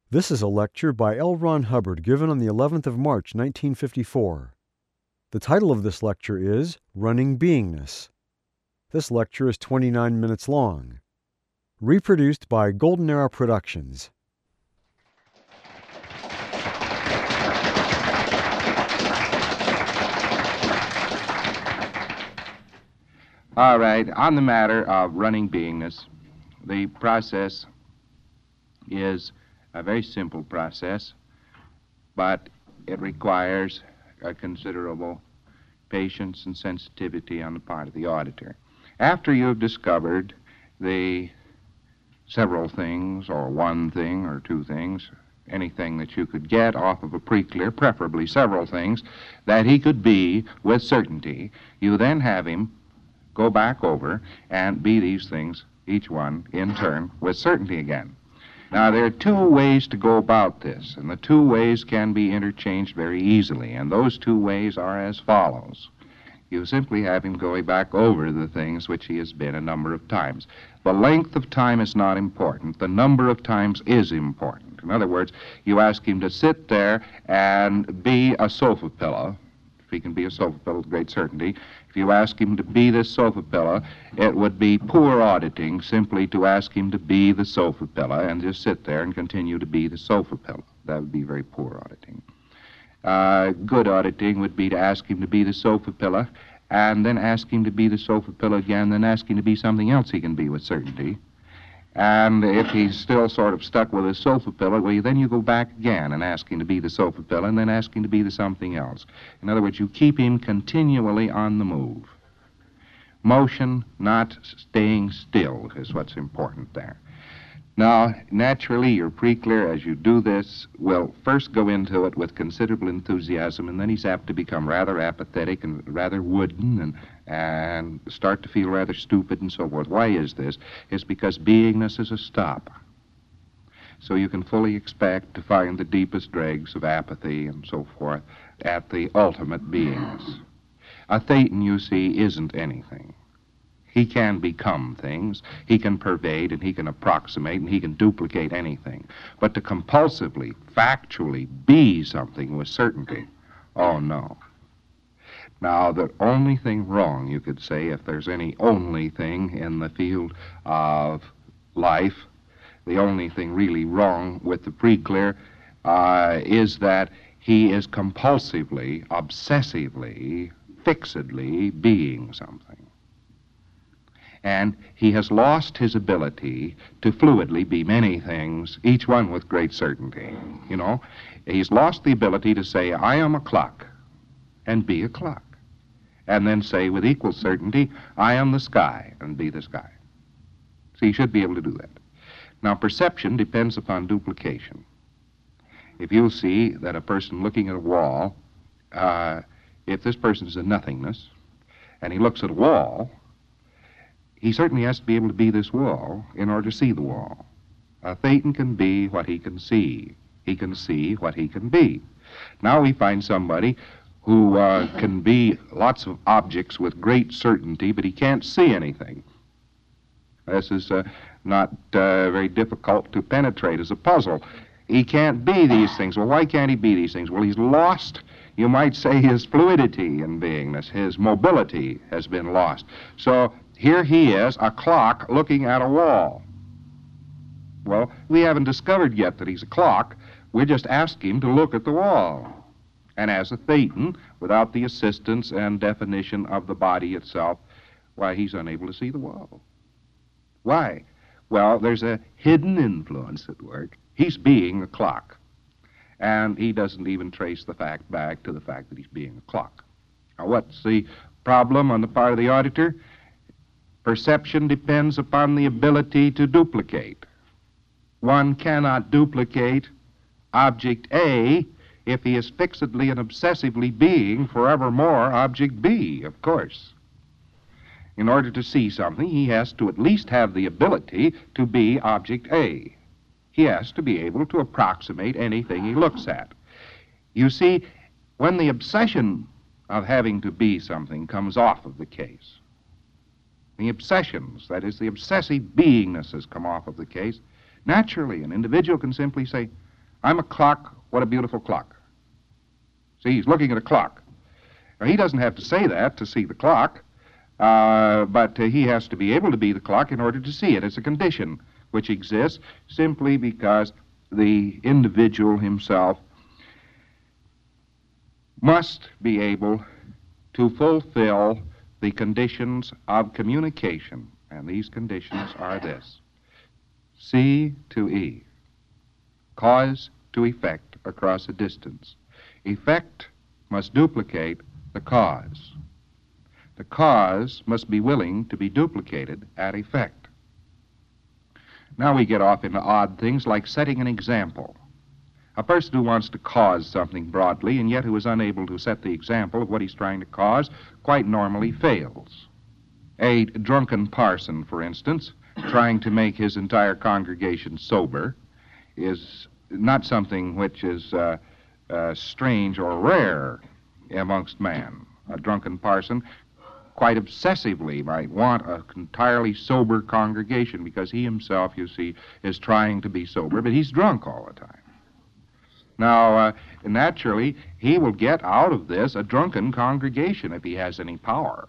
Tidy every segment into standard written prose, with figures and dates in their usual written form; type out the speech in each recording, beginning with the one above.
This is a lecture by L. Ron Hubbard given on the 11th of March, 1954. The title of this lecture is Running Beingness. This lecture is 29 minutes long. Reproduced by Golden Era Productions. All right, on the matter of running beingness, the process is a very simple process, but it requires a considerable patience and sensitivity on the part of the auditor. After you've discovered the several things, or one thing, or two things, anything that you could get off of a pre-clear, preferably several things, that he could be with certainty, you then have him go back over and be these things, each one in turn, with certainty again. Now, there are two ways to go about this, and the two ways can be interchanged very easily, and those two ways are as follows. You simply have him going back over the things which he has been a number of times. The length of time is not important. The number of times is important. In other words, you ask him to sit there and be a sofa pillow. If he can be a sofa pillow with great certainty. If you ask him to be this sofa pillow, it would be poor auditing simply to ask him to be the sofa pillow and just sit there and continue to be the sofa pillow. That would be very poor auditing. Good auditing would be to ask him to be the sofa pillow and then ask him to be the sofa pillow again, then ask him to be something else he can be with certainty. And if he's still sort of stuck with his sofa pillow, well, then you go back again and ask him to be the sofa pillow and then ask him to be the something else. In other words, you keep him continually on the move. Motion, not staying still, is what's important there. Now, naturally, your pre-clear, as you do this, will first go into it with considerable enthusiasm, and then he's apt to become rather apathetic and rather wooden and start to feel rather stupid and so forth. Why is this? It's because beingness is a stop. So you can fully expect to find the deepest dregs of apathy and so forth at the ultimate beingness. A thetan, you see, isn't anything. He can become things, he can pervade, and he can approximate, and he can duplicate anything. But to compulsively, factually be something with certainty, oh no. Now, the only thing wrong, you could say, if there's any only thing in the field of life, the only thing really wrong with the pre-clear is that he is compulsively, obsessively, fixedly being something. And he has lost his ability to fluidly be many things, each one with great certainty. You know, he's lost the ability to say, I am a clock, and be a clock. And then say with equal certainty, I am the sky, and be the sky. So he should be able to do that. Now, perception depends upon duplication. If you see that a person looking at a wall, if this person is a nothingness, and he looks at a wall, he certainly has to be able to be this wall in order to see the wall. A thetan can be what he can see. He can see what he can be. Now we find somebody who can be lots of objects with great certainty, but he can't see anything. This is not very difficult to penetrate as a puzzle. He can't be these things. Well, why can't he be these things? Well, he's lost, you might say, his fluidity in beingness. His mobility has been lost. So here he is, a clock, looking at a wall. Well, we haven't discovered yet that he's a clock. We're just asking him to look at the wall. And as a thetan, without the assistance and definition of the body itself, why, he's unable to see the wall. Why? Well, there's a hidden influence at work. He's being a clock. And he doesn't even trace the fact back to the fact that he's being a clock. Now, what's the problem on the part of the auditor? Perception depends upon the ability to duplicate. One cannot duplicate object A if he is fixedly and obsessively being forevermore object B, of course. In order to see something, he has to at least have the ability to be object A. He has to be able to approximate anything he looks at. You see, when the obsession of having to be something comes off of the case, the obsessions, that is, the obsessive beingnesses come off of the case, naturally an individual can simply say, I'm a clock. What a beautiful clock. See, he's looking at a clock. Now, he doesn't have to say that to see the clock, but he has to be able to be the clock in order to see it. It's a condition which exists simply because the individual himself must be able to fulfill the conditions of communication. And these conditions are this: C to E, cause to effect across a distance. Effect must duplicate the cause. The cause must be willing to be duplicated at effect. Now we get off into odd things like setting an example. A person who wants to cause something broadly and yet who is unable to set the example of what he's trying to cause quite normally fails. A drunken parson, for instance, trying to make his entire congregation sober is not something which is strange or rare amongst man. A drunken parson quite obsessively might want an entirely sober congregation because he himself, you see, is trying to be sober, but he's drunk all the time. Now, naturally, he will get out of this a drunken congregation if he has any power.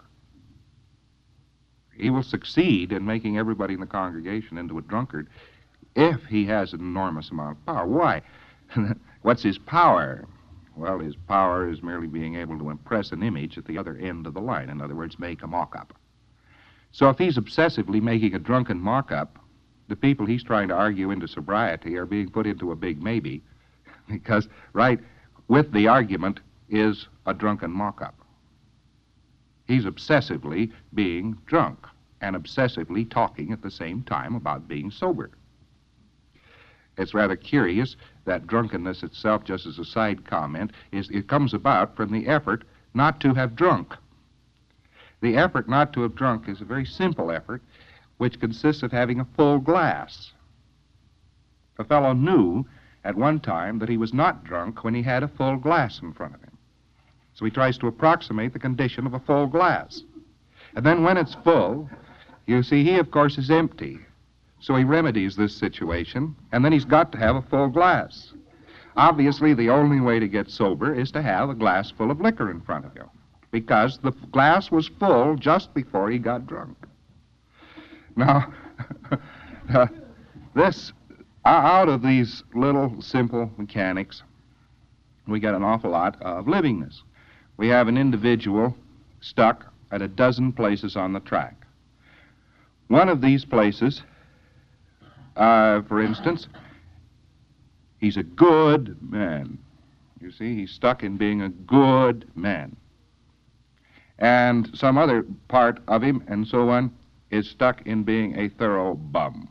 He will succeed in making everybody in the congregation into a drunkard if he has an enormous amount of power. Why? What's his power? Well, his power is merely being able to impress an image at the other end of the line. In other words, make a mock-up. So if he's obsessively making a drunken mock-up, the people he's trying to argue into sobriety are being put into a big maybe, because right with the argument is a drunken mock-up. He's obsessively being drunk and obsessively talking at the same time about being sober. It's rather curious that drunkenness itself, just as a side comment, it comes about from the effort not to have drunk. The effort not to have drunk is a very simple effort, which consists of having a full glass. A fellow knew at one time that he was not drunk when he had a full glass in front of him. So he tries to approximate the condition of a full glass. And then when it's full, you see, he, of course, is empty. So he remedies this situation, and then he's got to have a full glass. Obviously, the only way to get sober is to have a glass full of liquor in front of you, because the glass was full just before he got drunk. Now, out of these little simple mechanics, we get an awful lot of livingness. We have an individual stuck at a dozen places on the track. One of these places, for instance, he's a good man. You see, he's stuck in being a good man. And some other part of him, and so on, is stuck in being a thorough bum.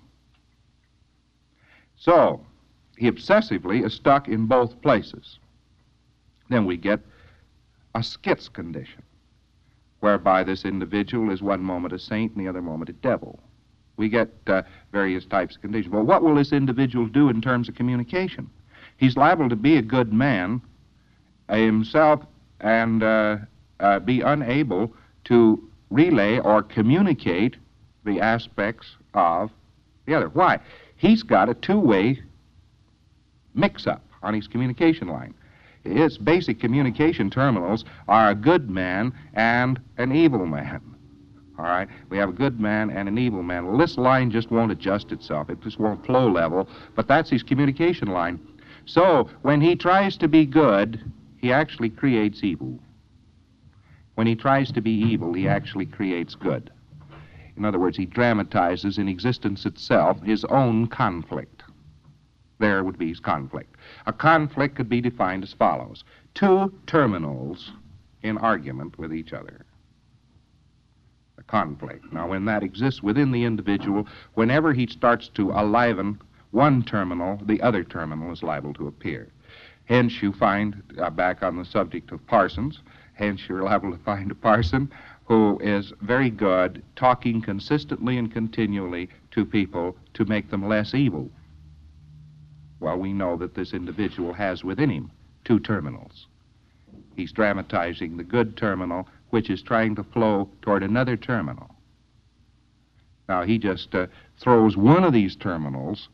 So, he obsessively is stuck in both places. Then we get a skits condition, whereby this individual is one moment a saint and the other moment a devil. We get various types of conditions. Well, what will this individual do in terms of communication? He's liable to be a good man himself and be unable to relay or communicate the aspects of the other. Why? He's got a two-way mix-up on his communication line. His basic communication terminals are a good man and an evil man. All right? We have a good man and an evil man. Well, this line just won't adjust itself. It just won't flow level, but that's his communication line. So when he tries to be good, he actually creates evil. When he tries to be evil, he actually creates good. In other words, he dramatizes in existence itself his own conflict. There would be his conflict. A conflict could be defined as follows: two terminals in argument with each other. A conflict. Now, when that exists within the individual, whenever he starts to aliven one terminal, the other terminal is liable to appear. Hence, you find, back on the subject of parsons, hence you're liable to find a parson who is very good talking consistently and continually to people to make them less evil. Well, we know that this individual has within him two terminals. He's dramatizing the good terminal, which is trying to flow toward another terminal. Now, he just throws one of these terminals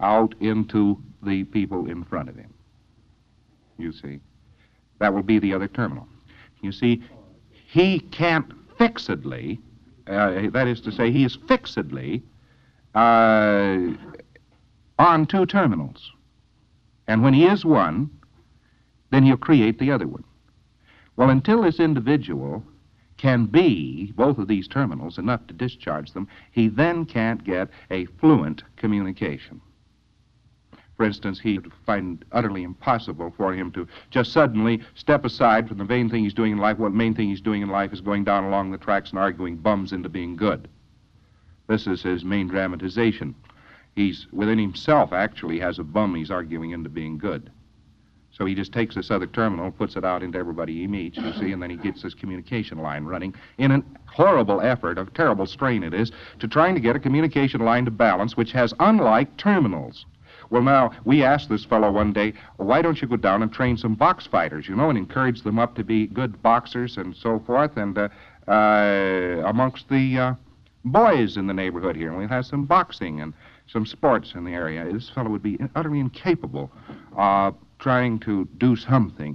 out into the people in front of him. You see, that will be the other terminal. You see, he can't fixedly, that is to say, he is fixedly on two terminals. And when he is one, then he'll create the other one. Well, until this individual can be both of these terminals enough to discharge them, he then can't get a fluent communication. For instance, he would find it utterly impossible for him to just suddenly step aside from the main thing he's doing in life. What main thing he's doing in life is going down along the tracks and arguing bums into being good. This is his main dramatization. He's within himself actually has a bum he's arguing into being good. So he just takes this other terminal, puts it out into everybody he meets, you see, and then he gets this communication line running in a horrible effort, a terrible strain it is, to trying to get a communication line to balance, which has unlike terminals. Well, now, we asked this fellow one day, why don't you go down and train some box fighters, you know, and encourage them up to be good boxers and so forth, and amongst the boys in the neighborhood here, and we'll have some boxing and some sports in the area. This fellow would be utterly incapable of trying to do something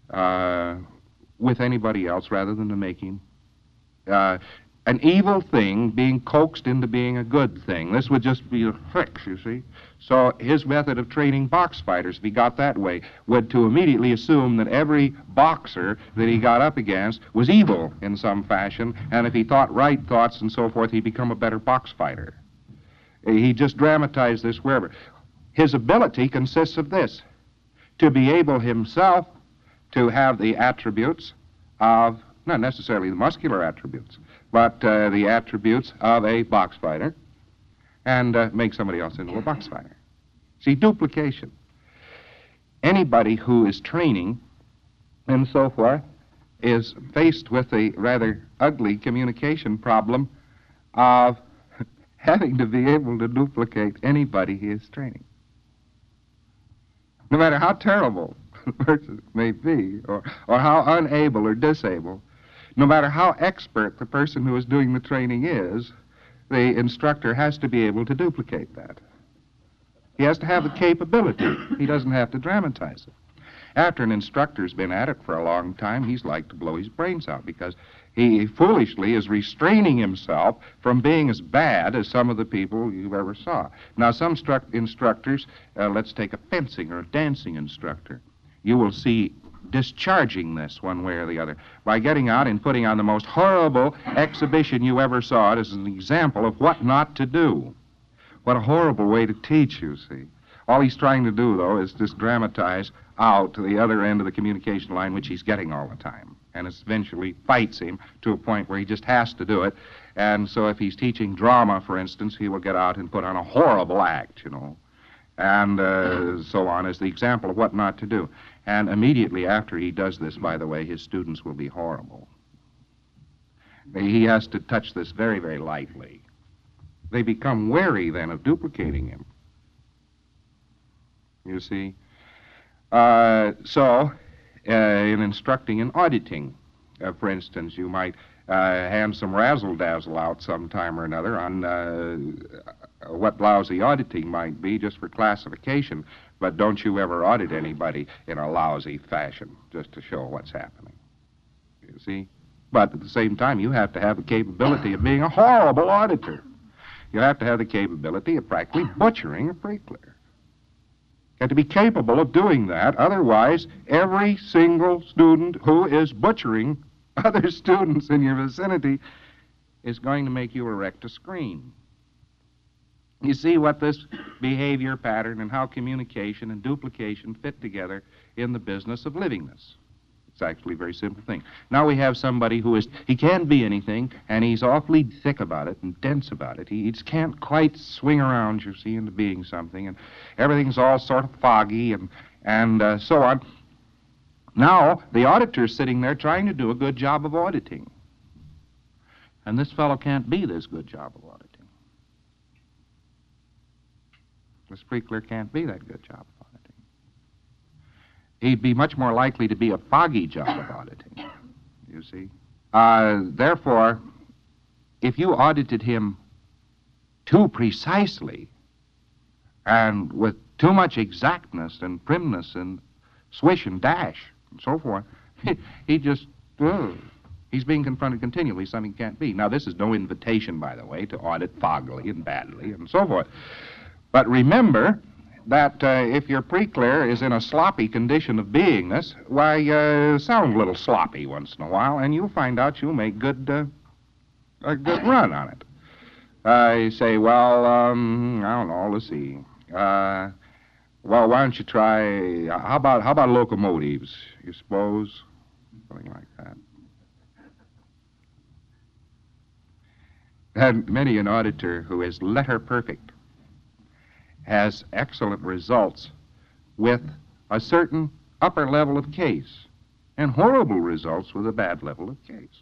with anybody else rather than to make him an evil thing being coaxed into being a good thing. This would just be a fix, you see. So his method of training box fighters, if he got that way, would to immediately assume that every boxer that he got up against was evil in some fashion, and if he thought right thoughts and so forth, he'd become a better box fighter. He just dramatized this wherever. His ability consists of this: to be able himself to have the attributes of, not necessarily the muscular attributes, but the attributes of a box fighter, and make somebody else into a box fighter. See, duplication. Anybody who is training and so forth is faced with a rather ugly communication problem of having to be able to duplicate anybody he is training. No matter how terrible the person may be, or how unable or disabled, no matter how expert the person who is doing the training is, the instructor has to be able to duplicate that. He has to have the capability. He doesn't have to dramatize it. After an instructor's been at it for a long time, he's like to blow his brains out because he foolishly is restraining himself from being as bad as some of the people you ever saw. Now, some instructors, let's take a fencing or a dancing instructor, you will see discharging this one way or the other by getting out and putting on the most horrible exhibition you ever saw. It as an example of what not to do. What a horrible way to teach, you see. All he's trying to do, though, is just dramatize out to the other end of the communication line, which he's getting all the time. And it eventually fights him to a point where he just has to do it. And so if he's teaching drama, for instance, he will get out and put on a horrible act, you know, and so on as the example of what not to do. And immediately after he does this, by the way, his students will be horrible. He has to touch this very, very lightly. They become wary then of duplicating him. You see? So, in instructing in auditing, for instance, you might hand some razzle-dazzle out sometime or another on what lousy auditing might be just for classification, but don't you ever audit anybody in a lousy fashion just to show what's happening. You see? But at the same time, you have to have the capability of being a horrible auditor. You have to have the capability of practically butchering a pre-clear. You have to be capable of doing that. Otherwise, every single student who is butchering other students in your vicinity is going to make you erect a screen. You see what this behavior pattern and how communication and duplication fit together in the business of livingness. It's actually a very simple thing. Now we have somebody who he can't be anything, and he's awfully thick about it and dense about it. He just can't quite swing around, you see, into being something, and everything's all sort of foggy and so on. Now the auditor's sitting there trying to do a good job of auditing. And this fellow can't be this good job of auditing. This pre-clear can't be that good job of auditing. He'd be much more likely to be a foggy job of auditing, you see. Therefore, if you audited him too precisely, and with too much exactness and primness and swish and dash and so forth, he just, he's being confronted continually with something he can't be. Now, this is no invitation, by the way, to audit foggily and badly and so forth. But remember that if your pre-clear is in a sloppy condition of beingness, why, sound a little sloppy once in a while, and you'll find out you'll make a good run on it. You say, well, I don't know, let's see. Well, why don't you try, how about locomotives, you suppose? Something like that. And many an auditor who is letter perfect has excellent results with a certain upper level of case and horrible results with a bad level of case.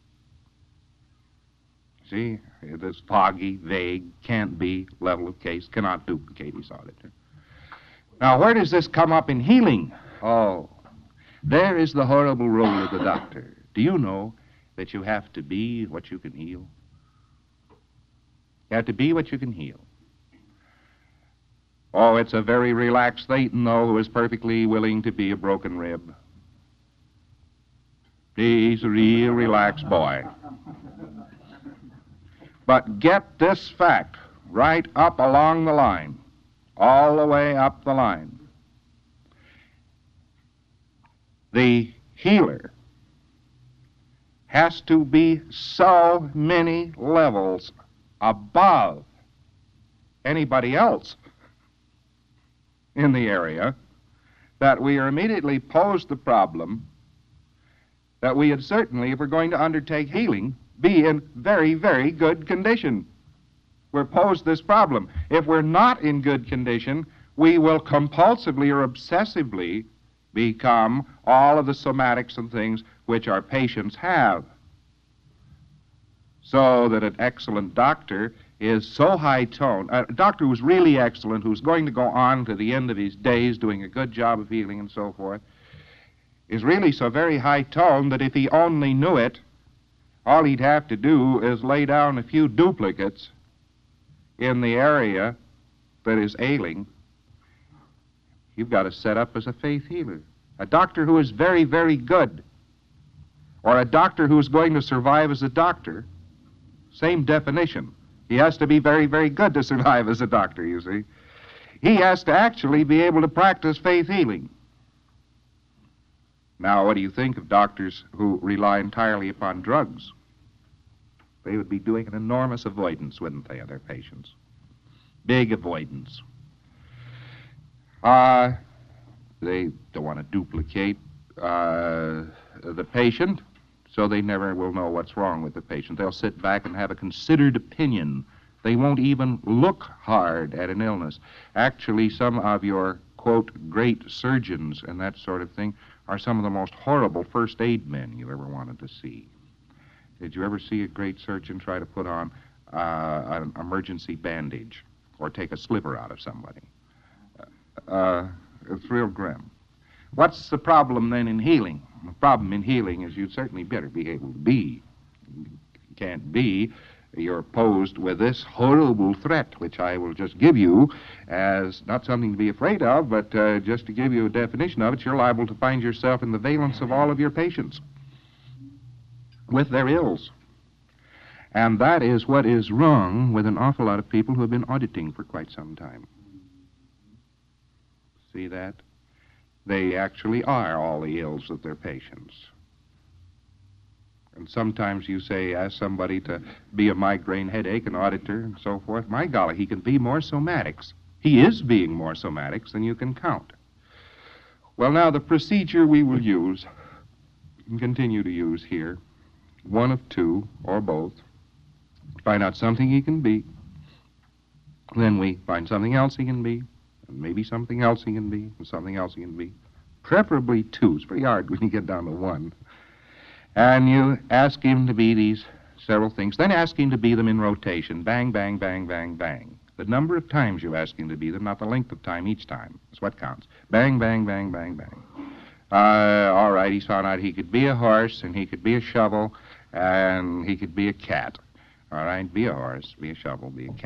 See, this foggy, vague, can't be level of case cannot duplicate his auditor. Now, where does this come up in healing? Oh, there is the horrible role of the doctor. Do you know that you have to be what you can heal? You have to be what you can heal. Oh, it's a very relaxed Satan, though, who is perfectly willing to be a broken rib. He's a real relaxed boy. But get this fact right up along the line, all the way up the line. The healer has to be so many levels above anybody else in the area that we are immediately posed the problem that we had certainly, if we're going to undertake healing, be in very, very good condition. We're posed this problem. If we're not in good condition, we will compulsively or obsessively become all of the somatics and things which our patients have. So that an excellent doctor is so high-toned, a doctor who's really excellent, who's going to go on to the end of his days doing a good job of healing and so forth, is really so very high-toned that if he only knew it, all he'd have to do is lay down a few duplicates in the area that is ailing. You've got to set up as a faith healer. A doctor who is very, very good, or a doctor who is going to survive as a doctor, same definition. He has to be very, very good to survive as a doctor, you see. He has to actually be able to practice faith healing. Now, what do you think of doctors who rely entirely upon drugs? They would be doing an enormous avoidance, wouldn't they, of their patients? Big avoidance. They don't want to duplicate the patient, so they never will know what's wrong with the patient. They'll sit back and have a considered opinion. They won't even look hard at an illness. Actually, some of your, quote, great surgeons and that sort of thing are some of the most horrible first aid men you ever wanted to see. Did you ever see a great surgeon try to put on an emergency bandage or take a sliver out of somebody? It's real grim. What's the problem then in healing? The problem in healing is you'd certainly better be able to be. You can't be. You're posed with this horrible threat, which I will just give you as not something to be afraid of, but just to give you a definition of it. You're liable to find yourself in the valence of all of your patients with their ills. And that is what is wrong with an awful lot of people who have been auditing for quite some time. See that? They actually are all the ills of their patients. And sometimes you say, ask somebody to be a migraine headache, an auditor, and so forth. My golly, he can be more somatics. He is being more somatics than you can count. Well, now, the procedure we will use, and continue to use here, one of two, or both, find out something he can be, then we find something else he can be, and maybe something else he can be, and something else he can be. Preferably two. It's pretty hard when you get down to one. And you ask him to be these several things. Then ask him to be them in rotation. Bang, bang, bang, bang, bang. The number of times you ask him to be them, not the length of time each time. That's what counts. Bang, bang, bang, bang, bang. All right, he's found out he could be a horse, and he could be a shovel, and he could be a cat. All right, be a horse, be a shovel, be a cat.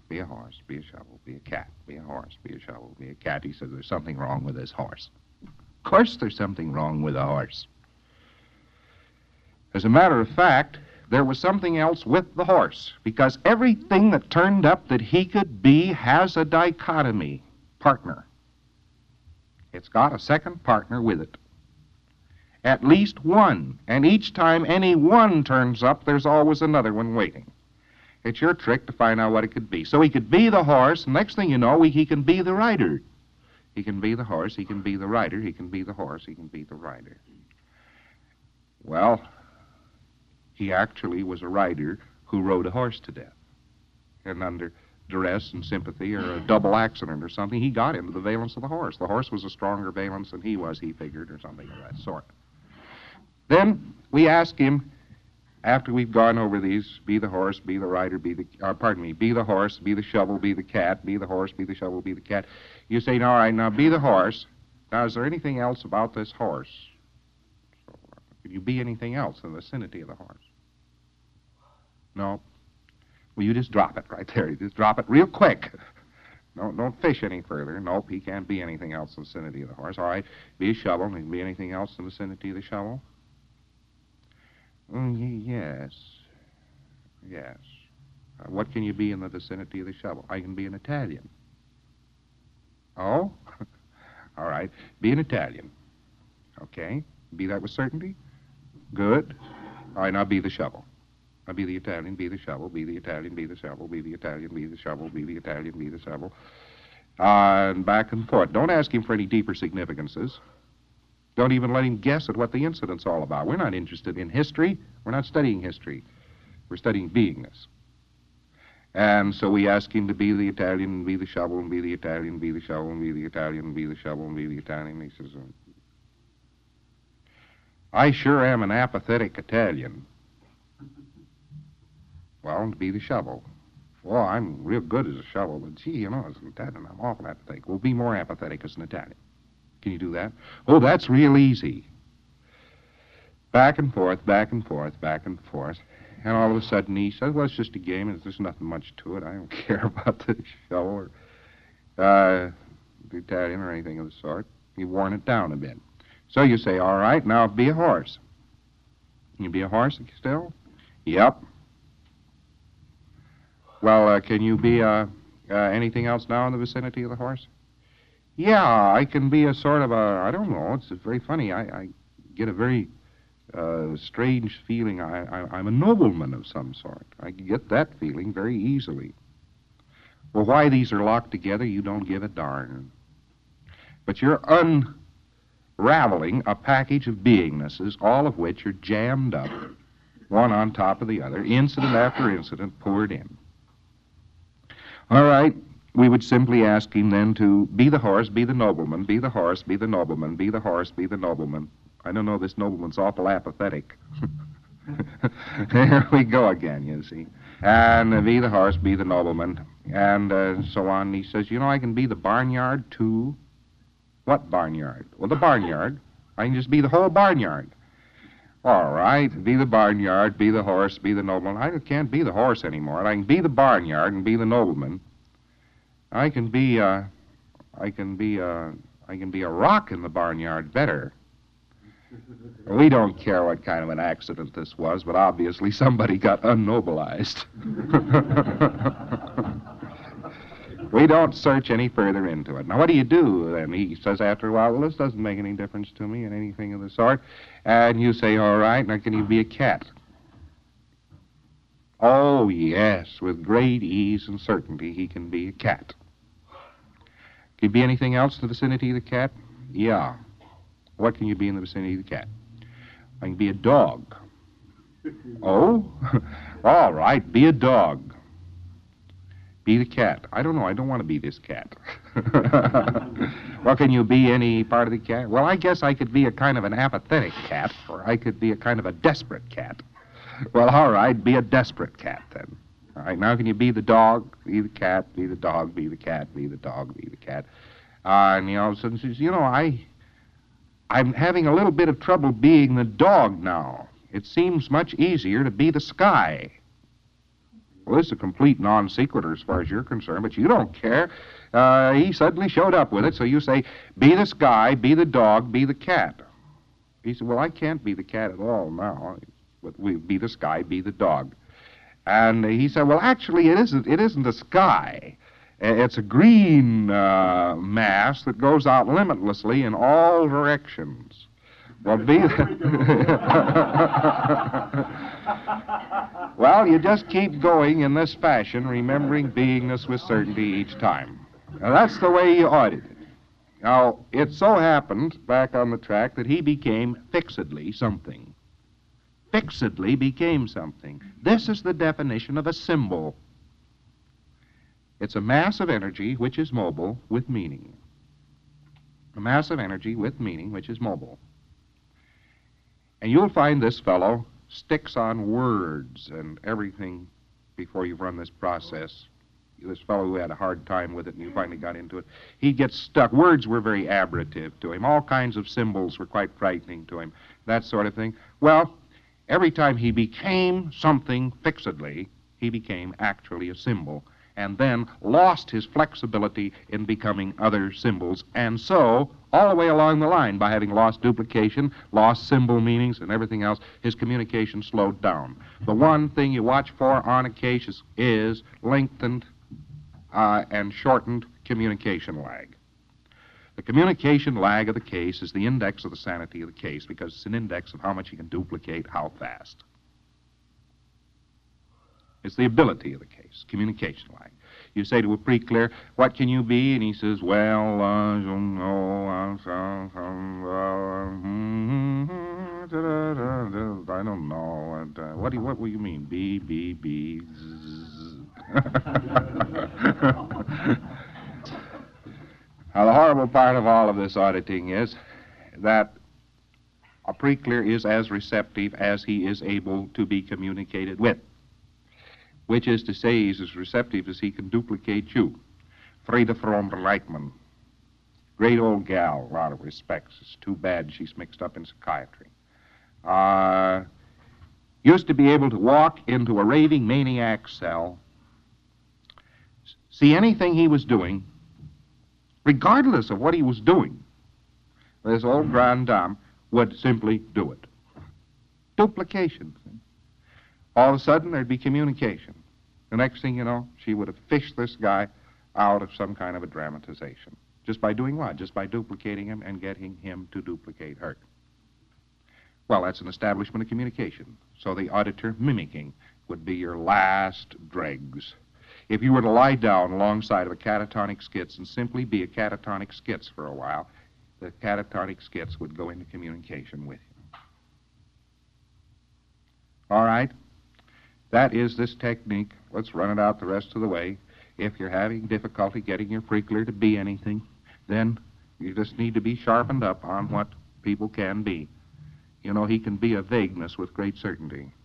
be a horse, be a shovel, be a cat, be a horse, be a shovel, be a cat. He says there's something wrong with this horse. Of course there's something wrong with a horse. As a matter of fact, there was something else with the horse, because everything that turned up that he could be has a dichotomy partner. It's got a second partner with it. At least one, and each time any one turns up, there's always another one waiting. It's your trick to find out what it could be. So he could be the horse, and next thing you know, he can be the rider. He can be the horse, he can be the rider, he can be the horse, he can be the rider. Well, he actually was a rider who rode a horse to death. And under duress and sympathy or a double accident or something, he got into the valence of the horse. The horse was a stronger valence than he was, he figured, or something of that sort. Then we ask him, after we've gone over these, be the horse, be the rider, be the horse, be the shovel, be the cat, be the horse, be the shovel, be the cat. You say, all right, now be the horse. Now, is there anything else about this horse? So, could you be anything else in the vicinity of the horse? No. Well, you just drop it right there. You just drop it real quick. Don't fish any further. Nope, he can't be anything else in the vicinity of the horse. All right, be a shovel. He can be anything else in the vicinity of the shovel? Yes. Yes. What can you be in the vicinity of the shovel? I can be an Italian. Oh? All right. Be an Italian. Okay. Be that with certainty? Good. All right, now be the shovel. Now be the Italian, be the shovel, be the Italian, be the shovel, be the Italian, be the shovel, be the Italian, be the shovel. And back and forth. Don't ask him for any deeper significances. Don't even let him guess at what the incident's all about. We're not interested in history. We're not studying history. We're studying beingness. And so we ask him to be the Italian, and be the shovel, and be the Italian, be the shovel, and be the Italian, and be the shovel, and be the Italian. And he says, I sure am an apathetic Italian. Well, to be the shovel. Well, I'm real good as a shovel, but gee, you know, as an Italian, I'm awful apathetic. Well, be more apathetic as an Italian. Can you do that? Oh, that's real easy. Back and forth, back and forth, back and forth. And all of a sudden he says, well, it's just a game, and there's nothing much to it. I don't care about the shovel or the Italian or anything of the sort. You've worn it down a bit. So you say, all right, now be a horse. Can you be a horse still? Yep. Well, can you be anything else now in the vicinity of the horse? Yeah, I can be a sort of I don't know, it's very funny. I get a very strange feeling. I'm a nobleman of some sort. I get that feeling very easily. Well, why these are locked together, you don't give a darn. But you're unraveling a package of beingnesses, all of which are jammed up, one on top of the other, incident after incident poured in. All right, we would simply ask him then to be the horse, be the nobleman, be the horse, be the nobleman, be the horse, be the nobleman. I don't know, this nobleman's awful apathetic. There we go again, you see. And be the horse, be the nobleman, and so on. He says, you know, I can be the barnyard, too. What barnyard? Well, the barnyard. I can just be the whole barnyard. All right, be the barnyard, be the horse, be the nobleman. I can't be the horse anymore. I can be the barnyard and be the nobleman. I can be a rock in the barnyard better. We don't care what kind of an accident this was, but obviously somebody got unnobilized. We don't search any further into it. Now, what do you do then? He says after a while, well, this doesn't make any difference to me and anything of the sort. And you say, all right, now can you be a cat? Oh, yes, with great ease and certainty, he can be a cat. Can you be anything else in the vicinity of the cat? Yeah. What can you be in the vicinity of the cat? I can be a dog. Oh? All right, be a dog. Be the cat. I don't know, I don't want to be this cat. Well, can you be any part of the cat? Well, I guess I could be a kind of an apathetic cat, or I could be a kind of a desperate cat. Well, all right, be a desperate cat then. All right, now can you be the dog, be the cat, be the dog, be the cat, be the dog, be the cat? And you know, so says, you know, I'm having a little bit of trouble being the dog now. It seems much easier to be the sky. Well, this is a complete non sequitur as far as you're concerned, but you don't care. He suddenly showed up with it, so you say, be the sky, be the dog, be the cat. He said, well, I can't be the cat at all now. But we be the sky, be the dog. And he said, well, actually, it isn't the sky. It's a green mass that goes out limitlessly in all directions. Well, well, you just keep going in this fashion, remembering beingness with certainty each time. Now, that's the way he audited it. Now, it so happened, back on the track, that he became fixedly something. Fixedly became something. This is the definition of a symbol. It's a mass of energy which is mobile with meaning. A mass of energy with meaning which is mobile. And you'll find this fellow sticks on words and everything before you've run this process. This fellow who had a hard time with it and you finally got into it, he gets stuck. Words were very aberrative to him. All kinds of symbols were quite frightening to him, that sort of thing. Well, every time he became something fixedly, he became actually a symbol, and then lost his flexibility in becoming other symbols. And so, all the way along the line, by having lost duplication, lost symbol meanings, and everything else, his communication slowed down. The one thing you watch for on a case is lengthened and shortened communication lag. The communication lag of the case is the index of the sanity of the case, because it's an index of how much you can duplicate, how fast. It's the ability of the case, communication lag. You say to a pre-clear, what can you be? And he says, well, I don't know. I don't know. What will you mean? B. Now, the horrible part of all of this auditing is that a pre-clear is as receptive as he is able to be communicated with, which is to say he's as receptive as he can duplicate you. Frida Fromm-Reichmann, great old gal, a lot of respects. It's too bad she's mixed up in psychiatry. Used to be able to walk into a raving maniac's cell, see anything he was doing, regardless of what he was doing. This old grande dame would simply do it. Duplication. All of a sudden, there'd be communication. The next thing you know, she would have fished this guy out of some kind of a dramatization. Just by doing what? Just by duplicating him and getting him to duplicate her. Well, that's an establishment of communication. So the auditor mimicking would be your last dregs. If you were to lie down alongside of a catatonic skits and simply be a catatonic skits for a while, the catatonic skits would go into communication with you. All right? That is this technique. Let's run it out the rest of the way. If you're having difficulty getting your pre-clear to be anything, then you just need to be sharpened up on what people can be. You know, he can be a vagueness with great certainty.